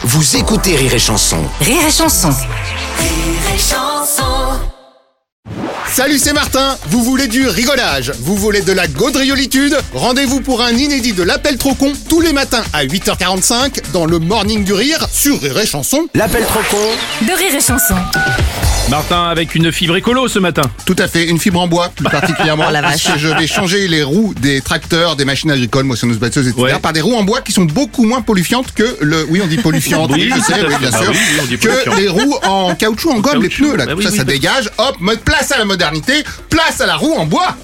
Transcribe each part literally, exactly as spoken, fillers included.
Vous écoutez Rire et Chanson. Rire et Chanson. Rire et Chanson. Salut, c'est Martin. Vous voulez du rigolage, vous voulez de la gaudriolitude? Rendez-vous pour un inédit de l'appel trop con tous les matins à huit heures quarante-cinq dans le Morning du Rire sur Rire et Chanson. L'appel trop con De Rire et Chanson. Martin avec une fibre écolo ce matin. Tout à fait, une fibre en bois plus particulièrement. Oh la vache. Parce que je vais changer les roues des tracteurs, des machines agricoles, moissonneuses, batteuses, et cetera Ouais. par des roues en bois qui sont beaucoup moins polluantes que le... Oui, on dit polluantes, oui, je sais, oui, bien Ah sûr. oui, oui, on dit que polluant. les roues en caoutchouc, en gomme, les caoutchouc, pneus, là, bah tout oui, ça, oui, ça bah- dégage. Hop, mode place à la modernité, place à la roue en bois.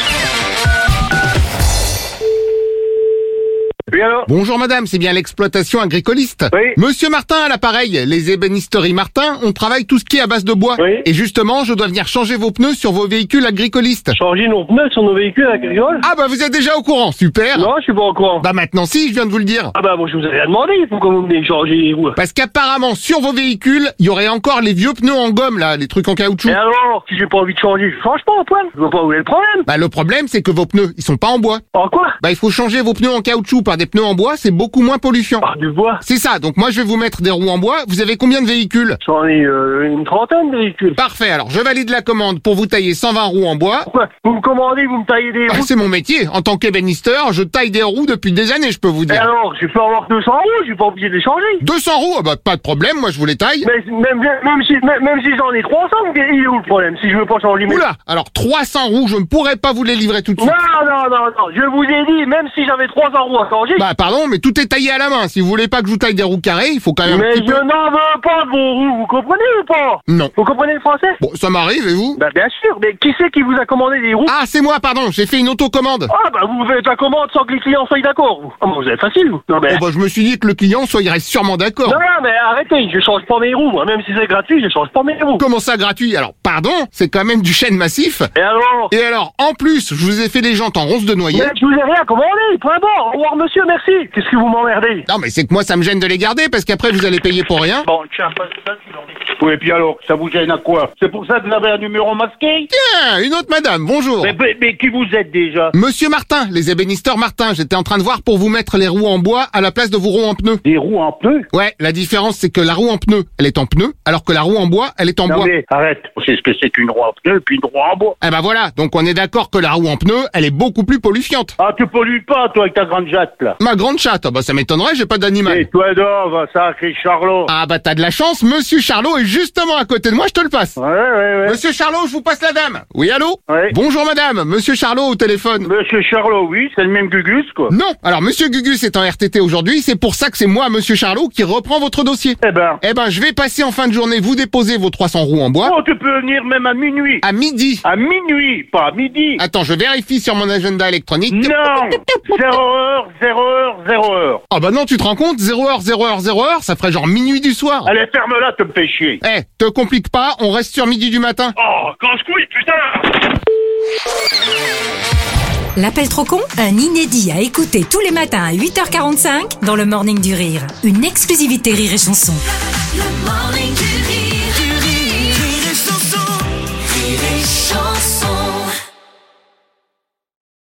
Oui, alors? Bonjour madame, c'est bien l'exploitation agricoliste. Oui. Monsieur Martin à l'appareil, les ébénisteries Martin, on travaille tout ce qui est à base de bois. Oui. Et justement, je dois venir changer vos pneus sur vos véhicules agricolistes. Changer nos pneus sur nos véhicules agricoles? Ah bah vous êtes déjà au courant, super. Non, je suis pas au courant. Bah maintenant si, je viens de vous le dire. Ah bah, moi, je vous avais demandé pourquoi vous venez changer les roues. Parce qu'apparemment, sur vos véhicules, il y aurait encore les vieux pneus en gomme là, les trucs en caoutchouc. Et alors, si j'ai pas envie de changer, je change pas, Antoine. Je vois pas où est le problème. Bah le problème, c'est que vos pneus, ils sont pas en bois. En quoi? Bah il faut changer vos pneus en caoutchouc par des pneus en bois, c'est beaucoup moins polluant. Par du bois. C'est ça, donc moi je vais vous mettre des roues en bois. Vous avez combien de véhicules? J'en ai euh, une trentaine de véhicules. Parfait, alors je valide la commande pour vous tailler cent vingt roues en bois. Pourquoi? Vous me commandez, vous me taillez des Ah, roues. c'est mon métier. En tant qu'ébénisteur, je taille des roues depuis des années, je peux vous Et dire. alors, je peux avoir deux cents roues, je suis pas obligé de les changer. deux cents roues, ah bah pas de problème, moi je vous les taille. Mais même, même si, même, même si j'en ai trois cents, il est où le problème? Si je veux pas changer mes... Oula, alors trois cents roues, je ne pourrais pas vous les livrer tout de Non, suite. non, non, non, je vous ai dit, même si j'avais trois cents roues à changer, Bah pardon, mais tout est taillé à la main. Si vous voulez pas que je vous taille des roues carrées, il faut quand même un mais petit je peu... n'en veux pas de vos roues, vous comprenez ou pas? Non. Vous comprenez le français? Bon, ça m'arrive, et vous? Bah bien sûr, mais qui c'est qui vous a commandé des roues? Ah, c'est moi, pardon, j'ai fait une autocommande. Ah bah vous faites la commande sans que les clients soient d'accord, vous. Ah bah vous êtes facile, vous. Non mais... Oh bah je me suis dit que le client soit, il reste sûrement d'accord. Non, non, mais arrêtez, je change pas mes roues, moi. Même si c'est gratuit, je change pas mes roues. Comment ça gratuit? Alors, pardon, c'est quand même du chêne massif. Et alors? Et alors, en plus, je vous ai fait les jantes en ronce de noyer. Mais je vous ai rien commandé, point barre. Au revoir monsieur, merci. Qu'est-ce que vous m'emmerdez? Non mais c'est que moi ça me gêne de les garder parce qu'après vous allez payer pour rien. Bon, tiens, passe ça, tu leur dis. Oui, et puis alors, ça vous gêne à quoi? C'est pour ça que vous avez un numéro masqué? Tiens, une autre madame, bonjour. mais, mais, mais qui vous êtes déjà? Monsieur Martin, les ébénisteurs Martin, j'étais en train de voir pour vous mettre les roues en bois à la place de vos roues en pneus. Des roues en pneus? Ouais, la différence c'est que la roue en pneu, elle est en pneu, alors que la roue en bois, elle est en Non bois. mais, arrête. C'est ce que c'est qu'une roue en pneu, puis une roue en bois. Eh ben voilà, donc on est d'accord que la roue en pneu, elle est beaucoup plus polluante. Ah, tu pollues pas, toi, avec ta grande jatte, là. Ma grande chatte, ah bah ça m'étonnerait, j'ai pas Et d'animal. toi, d'or, ça, c'est Charlot. Ah bah t'as de la chance, Monsieur Charlot est justement à côté de moi, je te le passe. Ouais, ouais, ouais. Monsieur Charlot, je vous passe la dame. Oui, allô? Ouais. Bonjour madame, Monsieur Charlot au téléphone. Monsieur Charlot, oui, c'est le même Gugus, quoi. Non, alors Monsieur Gugus est en R T T aujourd'hui, c'est pour ça que c'est moi, Monsieur Charlot, qui reprend votre dossier. Eh ben. Eh ben, je vais passer en fin de journée vous déposer vos trois cents roues en bois Oh, tu peux venir même à minuit. à midi. À minuit, pas à midi. Attends, je vérifie sur mon agenda électronique. Non. Zéro heure, zéro heure, zéro heure. Ah bah non, tu te rends compte, zéro heure, zéro heure, zéro heure, ça ferait genre minuit du soir. Allez, ferme-la, tu me fais chier. Eh, te complique pas, on reste sur midi du matin. Oh, casse-couille, putain. L'appel trop con, un inédit à écouter tous les matins à huit heures quarante-cinq dans le Morning du Rire. Une exclusivité Rire et Chanson. Le Morning du Rire.